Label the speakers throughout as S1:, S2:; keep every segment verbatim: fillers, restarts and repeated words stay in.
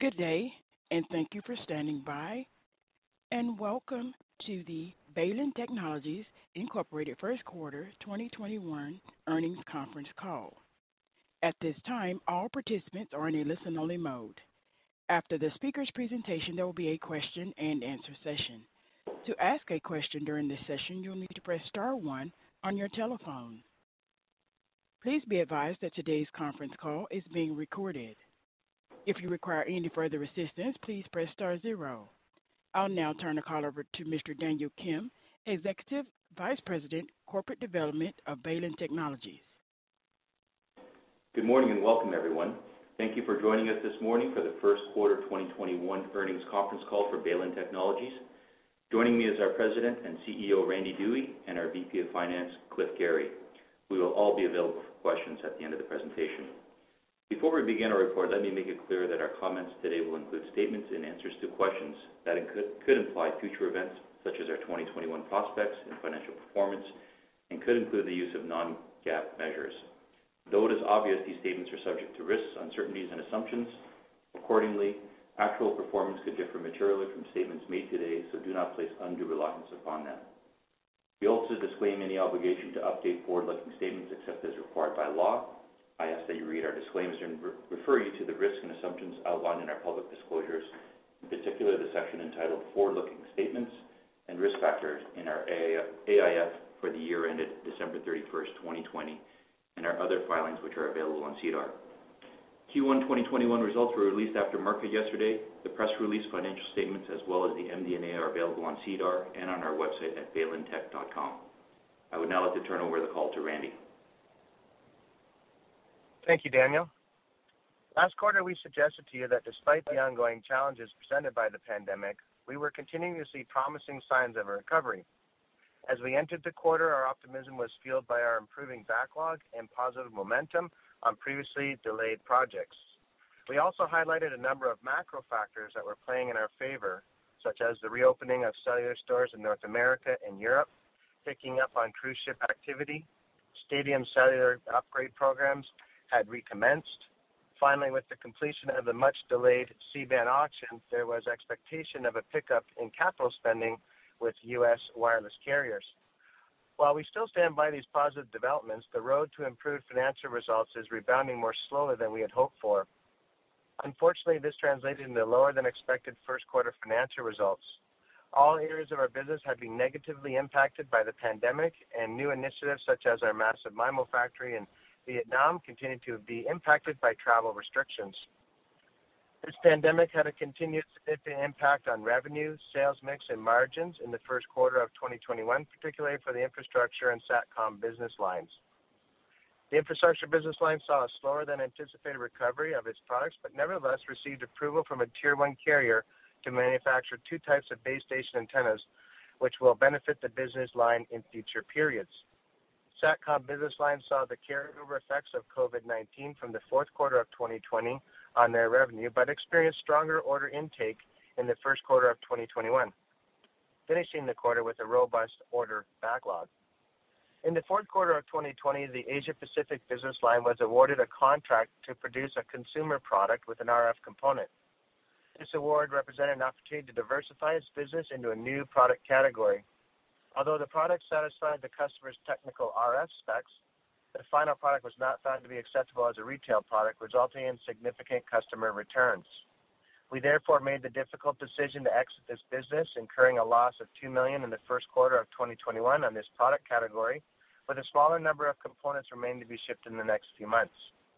S1: Good day, and thank you for standing by, and welcome to the Baylin Technologies Incorporated First Quarter twenty twenty-one Earnings Conference Call. At this time, all participants are in a listen-only mode. After the speaker's presentation, there will be a question-and-answer session. To ask a question during this session, you'll need to press star one on your telephone. Please be advised that today's conference call is being recorded. If you require any further assistance, please press star zero. I'll now turn the call over to Mister Daniel Kim, Executive Vice President, Corporate Development of Baylin Technologies.
S2: Good morning and welcome, everyone. Thank you for joining us this morning for the first quarter twenty twenty-one earnings conference call for Baylin Technologies. Joining me is our President and C E O, Randy Dewey, and our V P of Finance, Cliff Gary. We will all be available for questions at the end of the presentation. Before we begin our report, let me make it clear that our comments today will include statements and answers to questions that could, could imply future events such as our twenty twenty-one prospects and financial performance, and could include the use of non-GAAP measures. Though it is obvious these statements are subject to risks, uncertainties, and assumptions, accordingly, actual performance could differ materially from statements made today, so do not place undue reliance upon them. We also disclaim any obligation to update forward-looking statements except as required by law. I ask that you read our disclaimers and re- refer you to the risks and assumptions outlined in our public disclosures, in particular the section entitled Forward-Looking Statements and Risk Factors in our A I F for the year ended December thirty-first, twenty twenty, and our other filings which are available on SEDAR. Q one twenty twenty-one results were released after market yesterday. The press release, financial statements, as well as the M D and A are available on SEDAR and on our website at baylin tech dot com. I would now like to turn over the call to Randy.
S3: Thank you, Daniel. Last quarter, we suggested to you that despite the ongoing challenges presented by the pandemic, we were continuing to see promising signs of a recovery. As we entered the quarter, our optimism was fueled by our improving backlog and positive momentum on previously delayed projects. We also highlighted a number of macro factors that were playing in our favor, such as the reopening of cellular stores in North America and Europe, picking up on cruise ship activity, stadium cellular upgrade programs had recommenced. Finally, with the completion of the much-delayed C-band auction, there was expectation of a pickup in capital spending with U S wireless carriers. While we still stand by these positive developments, the road to improved financial results is rebounding more slowly than we had hoped for. Unfortunately, this translated into lower than expected first quarter financial results. All areas of our business have been negatively impacted by the pandemic, and new initiatives such as our massive MIMO factory in Vietnam continue to be impacted by travel restrictions. This pandemic had a continued significant impact on revenue, sales mix, and margins in the first quarter of twenty twenty-one, particularly for the infrastructure and SATCOM business lines. The infrastructure business line saw a slower than anticipated recovery of its products, but nevertheless received approval from a tier one carrier to manufacture two types of base station antennas, which will benefit the business line in future periods. SATCOM business line saw the carryover effects of COVID nineteen from the fourth quarter of twenty twenty on their revenue, but experienced stronger order intake in the first quarter of twenty twenty-one, finishing the quarter with a robust order backlog. In the fourth quarter of twenty twenty, the Asia Pacific business line was awarded a contract to produce a consumer product with an R F component. This award represented an opportunity to diversify its business into a new product category. Although the product satisfied the customer's technical R F specs, the final product was not found to be acceptable as a retail product, resulting in significant customer returns. We therefore made the difficult decision to exit this business, incurring a loss of two million dollars in the first quarter of twenty twenty-one on this product category, with a smaller number of components remaining to be shipped in the next few months.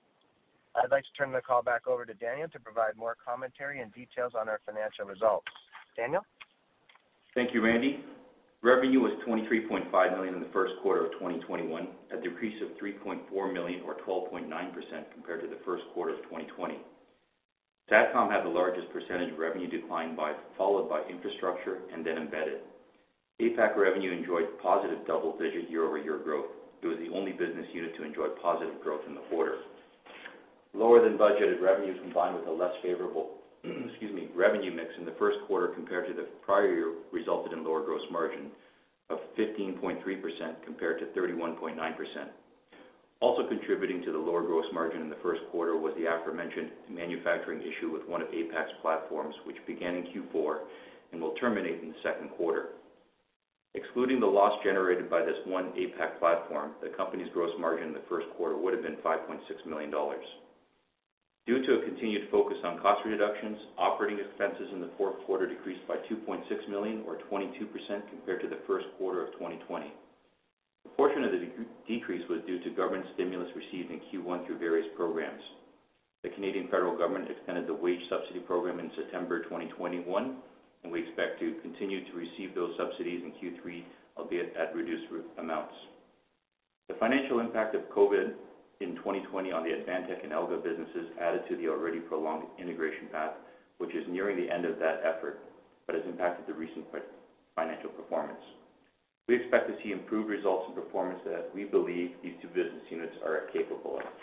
S3: I'd like to turn the call back over to Daniel to provide more commentary and details on our financial results. Daniel?
S2: Thank you, Randy. Revenue was twenty-three point five million dollars in the first quarter of twenty twenty-one, a decrease of three point four million dollars or twelve point nine percent compared to the first quarter of twenty twenty. SATCOM had the largest percentage of revenue decline, by, followed by infrastructure and then embedded. A PAC revenue enjoyed positive double-digit year-over-year growth. It was the only business unit to enjoy positive growth in the quarter. Lower than budgeted revenue combined with a less favorable excuse me, revenue mix in the first quarter compared to the prior year resulted in lower gross margin of fifteen point three percent compared to thirty-one point nine percent. Also contributing to the lower gross margin in the first quarter was the aforementioned manufacturing issue with one of A PAC's platforms, which began in Q four and will terminate in the second quarter. Excluding the loss generated by this one A PAC platform, the company's gross margin in the first quarter would have been five point six million dollars. Due to a continued focus on cost reductions, operating expenses in the fourth quarter decreased by two point six million dollars or twenty-two percent compared to the first quarter of twenty twenty. A portion of the de- decrease was due to government stimulus received in Q one through various programs. The Canadian federal government extended the wage subsidy program in September twenty twenty-one, and we expect to continue to receive those subsidies in Q three, albeit at reduced amounts. The financial impact of COVID in twenty twenty on the Advantech and Elga businesses added to the already prolonged integration path, which is nearing the end of that effort, but has impacted the recent financial performance. We expect to see improved results and performance that we believe these two business units are capable of.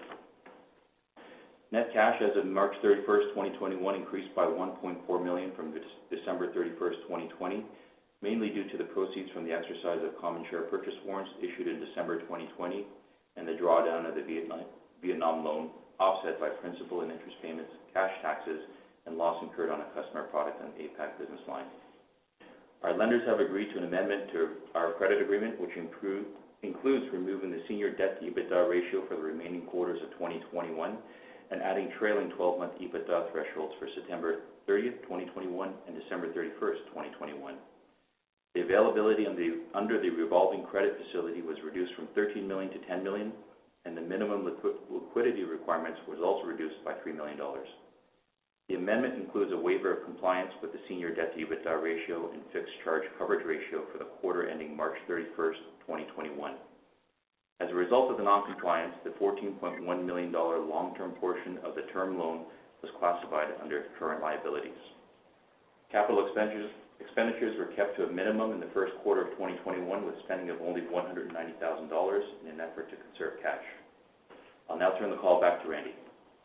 S2: Net cash as of March thirty-first, twenty twenty-one increased by one point four million dollars from December thirty-first, twenty twenty, mainly due to the proceeds from the exercise of common share purchase warrants issued in December twenty twenty and the drawdown of the Vietnam, Vietnam loan, offset by principal and interest payments, cash taxes, and loss incurred on a customer product and A PAC business line. Our lenders have agreed to an amendment to our credit agreement, which improve, includes removing the senior debt to EBITDA ratio for the remaining quarters of twenty twenty-one and adding trailing twelve-month EBITDA thresholds for September thirtieth, twenty twenty-one and December thirty-first, twenty twenty-one. The availability on the, under the revolving credit facility was reduced from thirteen million dollars to ten million dollars, and the minimum liqu- liquidity requirements was also reduced by three million dollars. The amendment includes a waiver of compliance with the senior debt to EBITDA ratio and fixed charge coverage ratio for the quarter ending March thirty-first, twenty twenty-one. As a result of the noncompliance, the fourteen point one million dollars long-term portion of the term loan was classified under current liabilities. Capital expenditures Expenditures were kept to a minimum in the first quarter of twenty twenty-one, with spending of only one hundred ninety thousand dollars in an effort to conserve cash. I'll now turn the call back to Randy.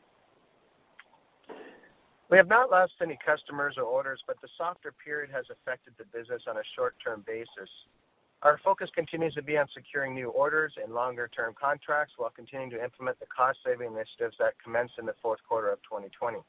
S3: We have not lost any customers or orders, but the softer period has affected the business on a short-term basis. Our focus continues to be on securing new orders and longer-term contracts while continuing to implement the cost-saving initiatives that commenced in the fourth quarter of twenty twenty.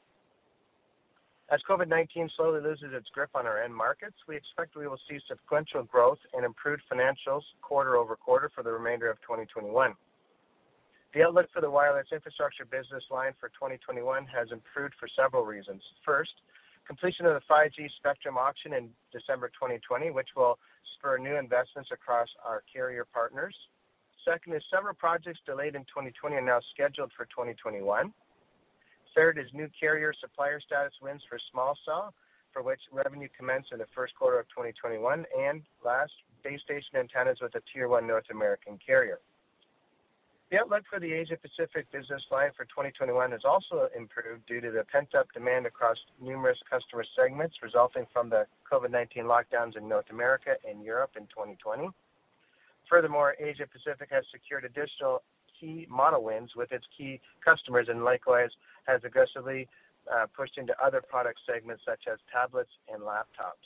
S3: As COVID nineteen slowly loses its grip on our end markets, we expect we will see sequential growth and improved financials quarter over quarter for the remainder of twenty twenty-one. The outlook for the wireless infrastructure business line for twenty twenty-one has improved for several reasons. First, completion of the five G spectrum auction in December twenty twenty, which will spur new investments across our carrier partners. Second is several projects delayed in twenty twenty are now scheduled for twenty twenty-one. Third is new carrier supplier status wins for small cell, for which revenue commenced in the first quarter of twenty twenty-one. And last, base station antennas with a Tier one North American carrier. The outlook for the Asia-Pacific business line for twenty twenty-one has also improved due to the pent-up demand across numerous customer segments resulting from the COVID nineteen lockdowns in North America and Europe in twenty twenty. Furthermore, Asia-Pacific has secured additional key model wins with its key customers and likewise has aggressively uh, pushed into other product segments such as tablets and laptops.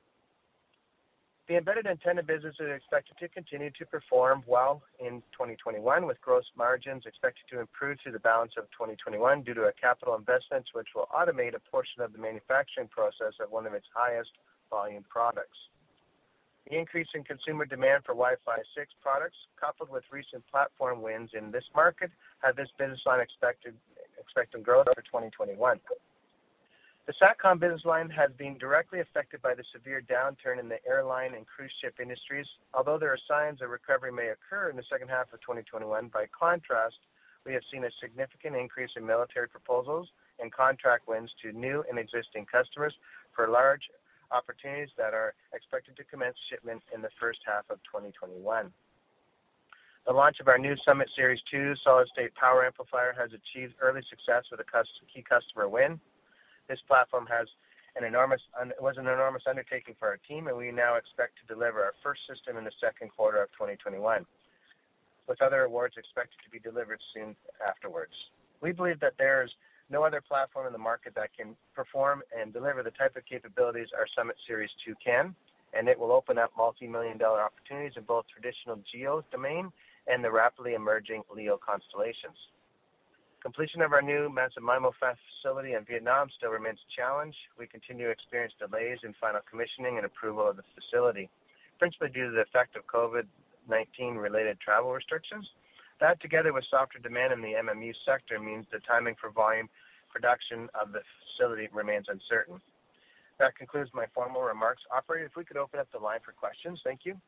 S3: The embedded antenna business is expected to continue to perform well in twenty twenty-one, with gross margins expected to improve through the balance of twenty twenty-one due to a capital investments which will automate a portion of the manufacturing process of one of its highest volume products. The increase in consumer demand for Wi-Fi six products, coupled with recent platform wins in this market, have this business line expected expecting growth for twenty twenty-one. The SATCOM business line has been directly affected by the severe downturn in the airline and cruise ship industries. Although there are signs a recovery may occur in the second half of twenty twenty-one, by contrast, we have seen a significant increase in military proposals and contract wins to new and existing customers for large opportunities that are expected to commence shipment in the first half of twenty twenty-one. The launch of our new Summit Series two solid-state power amplifier has achieved early success with a key customer win. This platform has an enormous was an enormous undertaking for our team, and we now expect to deliver our first system in the second quarter of twenty twenty-one, with other awards expected to be delivered soon afterwards. We believe that there's no other platform in the market that can perform and deliver the type of capabilities our Summit Series two can, and it will open up multi-million dollar opportunities in both traditional geo domain and the rapidly emerging LEO constellations. Completion of our new massive MIMO facility in Vietnam still remains a challenge. We continue to experience delays in final commissioning and approval of the facility, principally due to the effect of COVID nineteen related travel restrictions. That, together with softer demand in the M M U sector, means the timing for volume production of the facility remains uncertain. That concludes my formal remarks. Operator, if we could open up the line for questions. Thank you.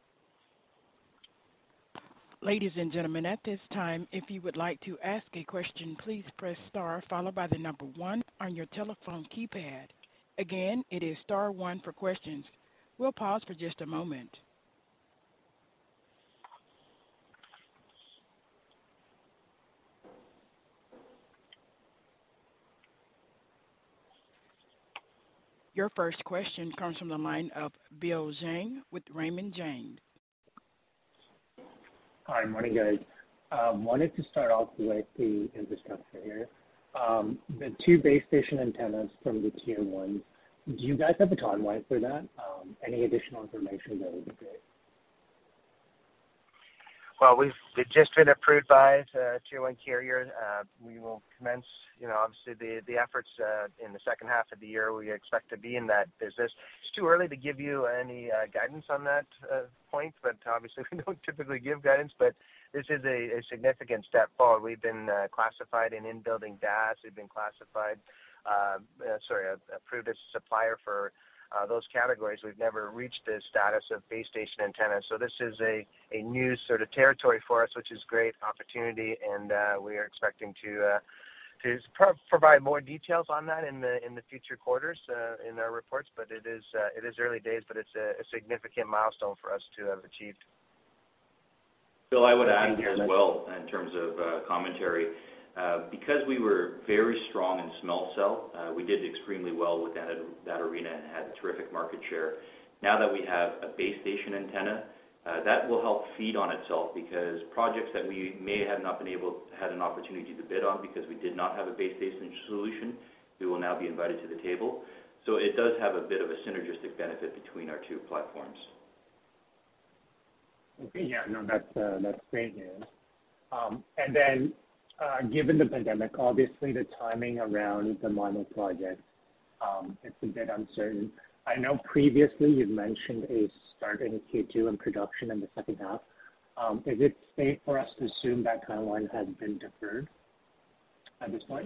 S1: Ladies and gentlemen, at this time, if you would like to ask a question, please press star followed by the number one on your telephone keypad. Again, it is star one for questions. We'll pause for just a moment. Your first question comes from the line of Bill Zhang with Raymond James.
S4: Hi, morning, guys. Um, wanted to start off with the infrastructure here. Um, the two base station antennas from the tier ones, do you guys have a timeline for that? Um, any additional information, that would be great.
S3: Well, we've just been approved by the tier one carrier. Uh, we will commence, you know, obviously the, the efforts uh, in the second half of the year. We expect to be in that business. It's too early to give you any uh, guidance on that uh, point, but obviously we don't typically give guidance, but this is a, a significant step forward. We've been uh, classified in in-building D A S. We've been classified, uh, uh, sorry, uh, approved as a supplier for Uh, those categories. We've never reached the status of base station antennas. So this is a, a new sort of territory for us, which is great opportunity, and uh, we are expecting to uh, to pro- provide more details on that in the in the future quarters uh, in our reports. But it is uh, it is early days, but it's a, a significant milestone for us to have achieved.
S2: Bill, I would add as well in terms of uh, commentary. Uh, because we were very strong in small cell, uh, we did extremely well with that, that arena and had terrific market share. Now that we have a base station antenna, uh, that will help feed on itself, because projects that we may have not been able, had an opportunity to bid on because we did not have a base station solution, we will now be invited to the table. So it does have a bit of a synergistic benefit between our two platforms.
S4: Okay, yeah, no, that's, uh, that's great news. Um, and then, Uh, given the pandemic, obviously the timing around the MIMO project, um, it's a bit uncertain. I know previously you've mentioned a start in Q two and production in the second half. Um, is it safe for us to assume that timeline has been deferred at this point?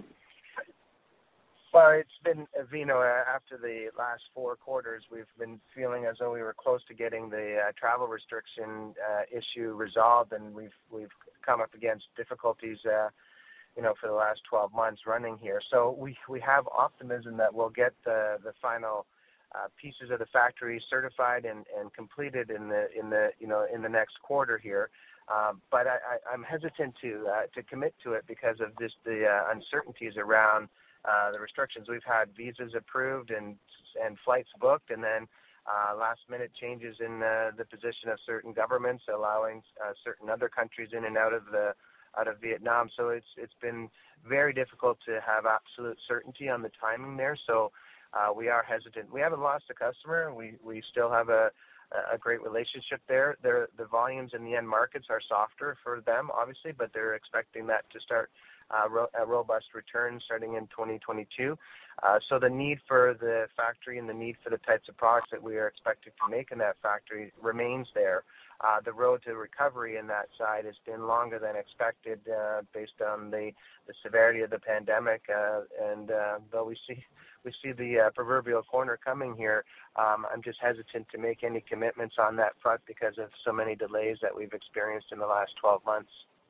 S3: Well, it's been, you know, after the last four quarters, we've been feeling as though we were close to getting the uh, travel restriction uh, issue resolved, and we've we've come up against difficulties, uh, you know, for the last twelve months running here. So we we have optimism that we'll get the the final uh, pieces of the factory certified and, and completed in the in the you know in the next quarter here. Um, but I, I, I'm hesitant to uh, to commit to it because of just the uh, uncertainties around Uh, the restrictions. We've had visas approved and and flights booked, and then uh, last minute changes in uh, the position of certain governments, allowing uh, certain other countries in and out of the out of Vietnam. So it's it's been very difficult to have absolute certainty on the timing there. So uh, we are hesitant. We haven't lost a customer. We we still have a a great relationship there. They're, the volumes in the end markets are softer for them, obviously, but they're expecting that to start Uh, ro- a robust return starting in twenty twenty-two. Uh, so the need for the factory and the need for the types of products that we are expected to make in that factory remains there. Uh, the road to recovery in that side has been longer than expected uh, based on the, the severity of the pandemic. Uh, and uh, though we see we see the uh, proverbial corner coming here, um, I'm just hesitant to make any commitments on that front because of so many delays that we've experienced in the last twelve months.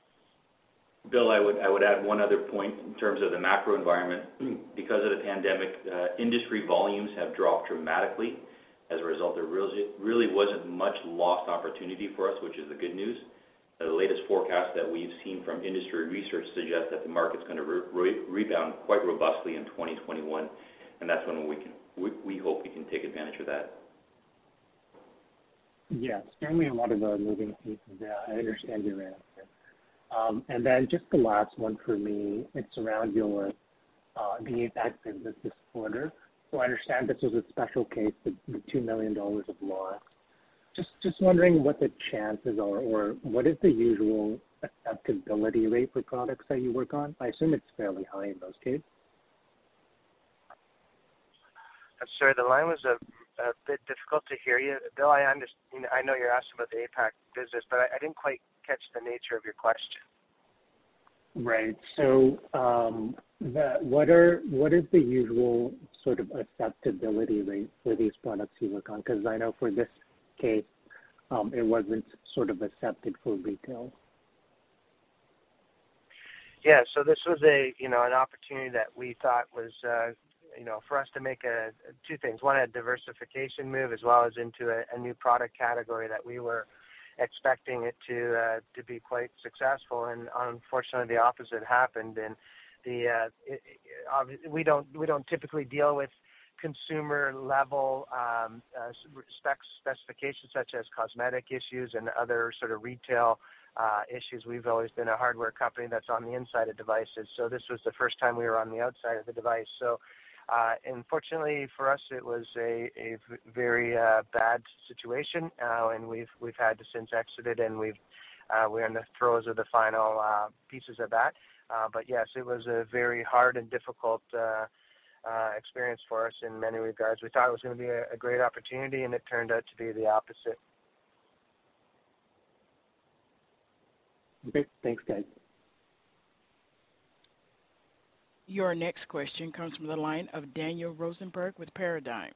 S2: Bill, I would I would add one other point in terms of the macro environment. Because of the pandemic, uh, industry volumes have dropped dramatically. As a result, there really, really wasn't much lost opportunity for us, which is the good news. Uh, the latest forecast that we've seen from industry research suggests that the market's going to re- re- rebound quite robustly in twenty twenty-one, and that's when we can we, we hope we can take advantage of that.
S4: Yeah, certainly a lot of uh, moving pieces there. I understand your answer. Um, and then just the last one for me, it's around your uh, the A PAC business this quarter. So I understand this was a special case, the, the two million dollars of loss. Just just wondering what the chances are, or what is the usual acceptability rate for products that you work on? I assume it's fairly high in those cases.
S3: I'm sorry, the line was a, a bit difficult to hear you. Bill, I understand. I know you're asking about the A PAC business, but I, I didn't quite catch the nature of your question.
S4: Right. So, um, the, what are what is the usual sort of acceptability rate for these products you work on? Because I know for this case, um, it wasn't sort of accepted for retail.
S3: Yeah. So this was a you know an opportunity that we thought was uh, you know for us to make a two things. One, a diversification move, as well as into a, a new product category that we were expecting it to uh, to be quite successful, and unfortunately the opposite happened. And the uh, it, it, we don't we don't typically deal with consumer level um, uh, specs specifications such as cosmetic issues and other sort of retail uh, issues. We've always been a hardware company that's on the inside of devices, so this was the first time we were on the outside of the device. So Uh, unfortunately for us, it was a, a very uh, bad situation, uh, and we've we've had to since exit it, and we've uh, we're in the throes of the final uh, pieces of that. Uh, but yes, it was a very hard and difficult uh, uh, experience for us in many regards. We thought it was going to be a, a great opportunity, and it turned out to be the opposite.
S4: Okay, thanks, guys.
S1: Your next question comes from the line of Daniel Rosenberg with Paradigm.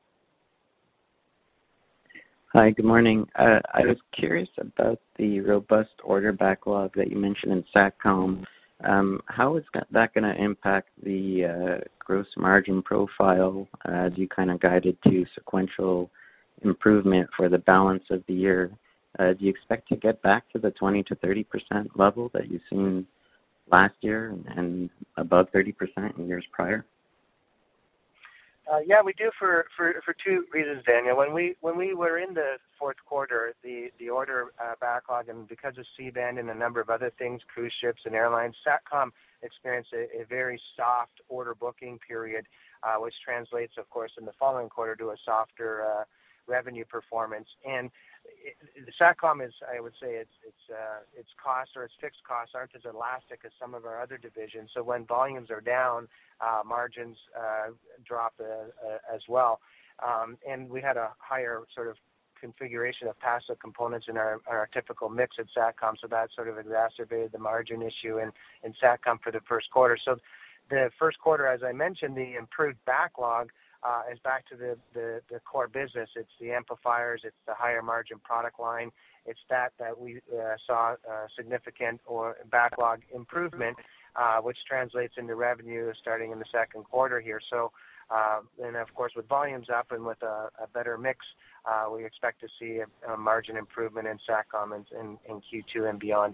S5: Hi, good morning. Uh, I was curious about the robust order backlog that you mentioned in SATCOM. Um, how is that going to impact the uh, gross margin profile uh, as you kind of guided to sequential improvement for the balance of the year? Uh, do you expect to get back to the twenty to thirty percent level that you've seen last year and above thirty percent in years prior?
S3: Uh, yeah, we do for, for, for two reasons, Daniel. When we when we were in the fourth quarter, the the order uh, backlog, and because of C-band and a number of other things, cruise ships and airlines, SATCOM experienced a, a very soft order booking period, uh, which translates, of course, in the following quarter to a softer uh, revenue performance. And it, the SATCOM is, I would say, its its uh, its costs or its fixed costs aren't as elastic as some of our other divisions. So when volumes are down, uh, margins uh, drop uh, uh, as well. Um, and we had a higher sort of configuration of passive components in our, our typical mix at SATCOM, so that sort of exacerbated the margin issue in, in SATCOM for the first quarter. So the first quarter, as I mentioned, the improved backlog Uh, is back to the, the, the core business. It's the amplifiers, it's the higher margin product line. It's that that we uh, saw uh, significant or backlog improvement, uh, which translates into revenue starting in the second quarter here. So, uh, and of course, with volumes up and with a, a better mix, uh, we expect to see a, a margin improvement in SATCOM in, in, in Q two and beyond.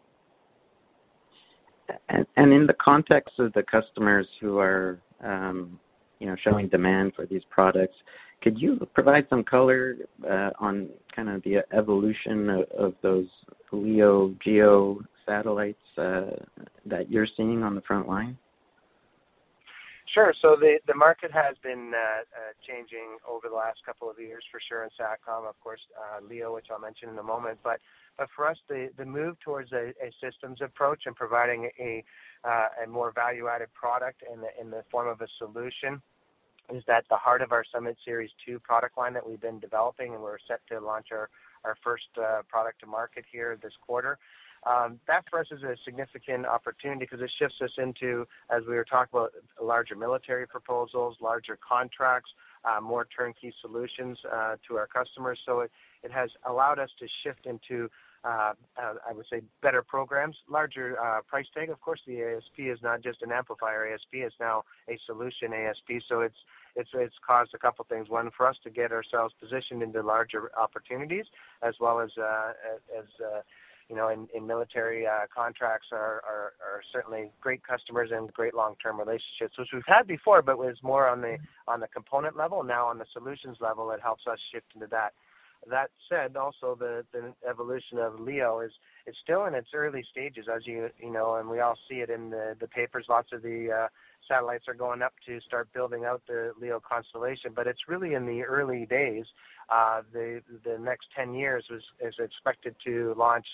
S5: And, and in the context of the customers who are um, you know, showing demand for these products, could you provide some color uh, on kind of the evolution of, of those LEO GEO satellites uh, that you're seeing on the front line?
S3: Sure. So the, the market has been uh, uh, changing over the last couple of years for sure in SATCOM, of course, uh, LEO, which I'll mention in a moment. But but for us, the, the move towards a, a systems approach and providing a uh, a more value-added product in the, in the form of a solution is at the heart of our Summit Series two product line that we've been developing, and we're set to launch our, our first uh, product to market here this quarter. Um, that for us is a significant opportunity because it shifts us into, as we were talking about, larger military proposals, larger contracts, uh, more turnkey solutions uh, to our customers. So it, it has allowed us to shift into Uh, uh, I would say better programs, larger uh, price tag. Of course, the A S P is not just an amplifier A S P; it's now a solution A S P. So it's it's it's caused a couple things. One, for us to get ourselves positioned into larger opportunities, as well as uh, as uh, you know, in, in military uh, contracts are, are are certainly great customers and great long-term relationships, which we've had before, but was more on the on the component level. Now on the solutions level, it helps us shift into that. That said, also the, the evolution of LEO is is still in its early stages, as you you know, and we all see it in the, the papers. Lots of the uh, satellites are going up to start building out the LEO constellation, but it's really in the early days. Uh, the the next ten years was is expected to launch,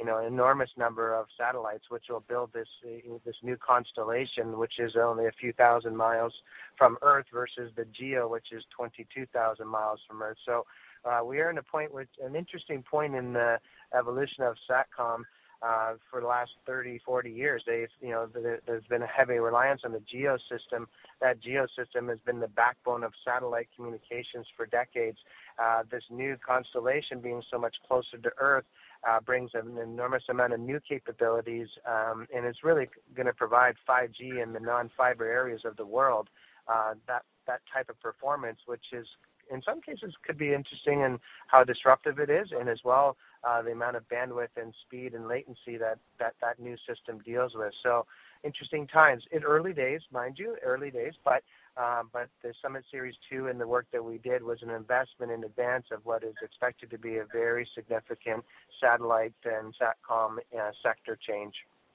S3: you know, enormous number of satellites, which will build this uh, this new constellation, which is only a few thousand miles from Earth versus the GEO, which is twenty-two thousand miles from Earth. So uh, we are in a point, which an interesting point in the evolution of SATCOM. Uh, for the last thirty, forty years, they've, you know, there, there's been a heavy reliance on the GEO system. That GEO system has been the backbone of satellite communications for decades. Uh, this new constellation, being so much closer to Earth, uh, brings an enormous amount of new capabilities, um, and it's really going to provide five G in the non-fiber areas of the world. Uh, that that type of performance, which is in some cases could be interesting in how disruptive it is, and as well uh, the amount of bandwidth and speed and latency that, that that new system deals with. So interesting times. In early days, mind you, early days, but uh, but the Summit Series two and the work that we did was an investment in advance of what is expected to be a very significant satellite and SATCOM uh, sector change.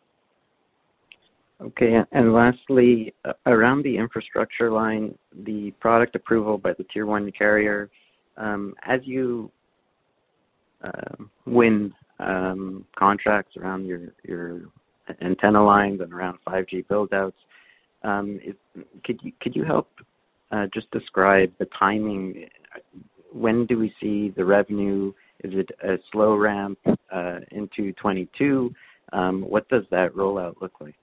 S5: Okay, and lastly, uh, around the infrastructure line, the product approval by the Tier one carrier, um, as you uh, win um, contracts around your, your antenna lines and around five G build-outs, um, is, could you could you help uh, just describe the timing? When do we see the revenue? Is it a slow ramp uh, into twenty-two? Um, what does that rollout look like?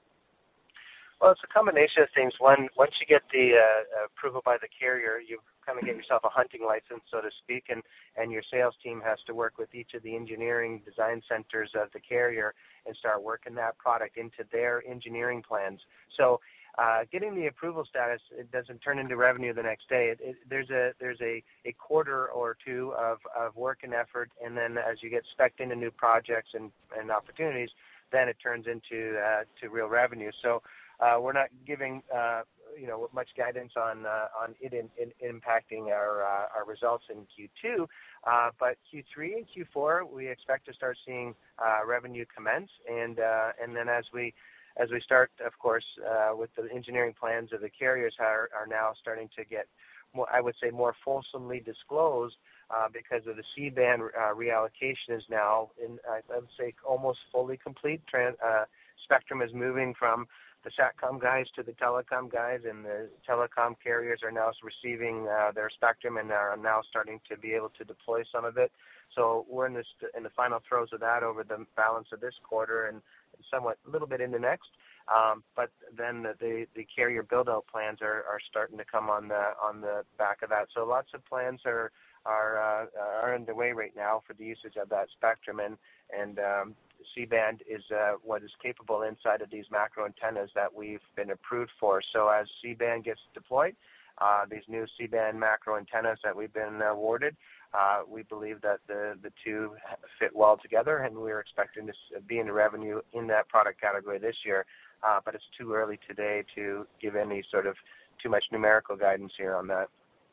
S3: Well, it's a combination of things. One, once you get the uh, approval by the carrier, you kind of get yourself a hunting license, so to speak, and, and your sales team has to work with each of the engineering design centers of the carrier and start working that product into their engineering plans. So uh, getting the approval status, it doesn't turn into revenue the next day. It, it, there's a there's a, a quarter or two of, of work and effort, and then as you get spec'd into new projects and, and opportunities, then it turns into uh, to real revenue. So Uh, we're not giving, uh, you know, much guidance on uh, on it in, in impacting our uh, our results in Q two, uh, but Q three and Q four we expect to start seeing uh, revenue commence, and uh, and then as we as we start, of course, uh, with the engineering plans of the carriers are are now starting to get more, I would say, more fulsomely disclosed uh, because of the C-band uh, reallocation is now in I would say almost fully complete. Trans, uh, spectrum is moving from the SATCOM guys to the telecom guys, and the telecom carriers are now receiving uh, their spectrum and are now starting to be able to deploy some of it. So we're in this in the final throes of that over the balance of this quarter and somewhat a little bit into next. Um, but then the, the, the carrier build-out plans are, are starting to come on the on the back of that. So lots of plans are are uh, are underway right now for the usage of that spectrum, and and um, C-band is uh, what is capable inside of these macro antennas that we've been approved for. So as C-band gets deployed, uh, these new C-band macro antennas that we've been awarded, uh, we believe that the, the two fit well together, and we're expecting to be in revenue in that product category this year. Uh, but it's too early today to give any sort of too much numerical guidance here on that.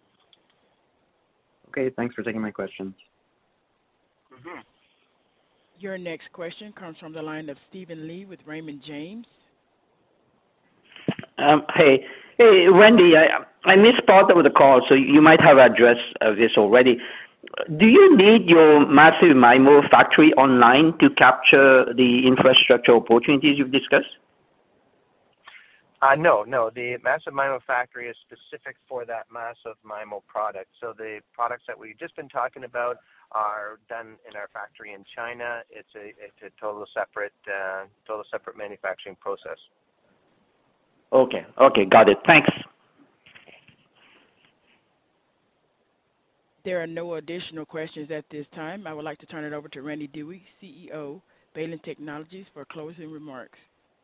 S5: Okay, thanks for taking my questions.
S3: Mm-hmm.
S1: Your next question comes from the line of Stephen Lee with Raymond James.
S6: Um, hey, hey, Wendy, I, I missed part of the call, so you might have addressed uh, this already. Do you need your massive MIMO factory online to capture the infrastructure opportunities you've discussed?
S3: Uh, no, no. The Massive MIMO factory is specific for that Massive MIMO product. So the products that we've just been talking about are done in our factory in China. It's a it's a total separate uh, total separate manufacturing process.
S6: Okay, okay, got it. Thanks.
S1: There are no additional questions at this time. I would like to turn it over to Randy Dewey, C E O, Baylin Technologies, for closing remarks.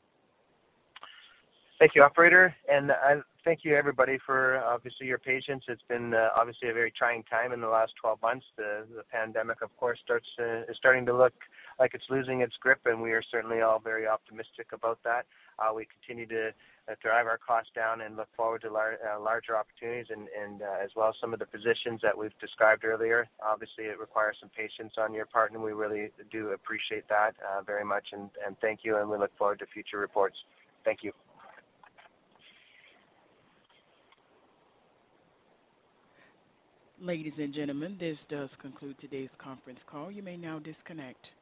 S3: Thank you, operator, and I thank you, everybody, for obviously your patience. It's been uh, obviously a very trying time in the last twelve months. The, the pandemic, of course, starts uh, is starting to look like it's losing its grip, and we are certainly all very optimistic about that. Uh, we continue to uh, drive our costs down and look forward to lar- uh, larger opportunities, and, and uh, as well as some of the positions that we've described earlier. Obviously, it requires some patience on your part, and we really do appreciate that uh, very much, and, and thank you, and we look forward to future reports. Thank you.
S1: Ladies and gentlemen, this does conclude today's conference call. You may now disconnect.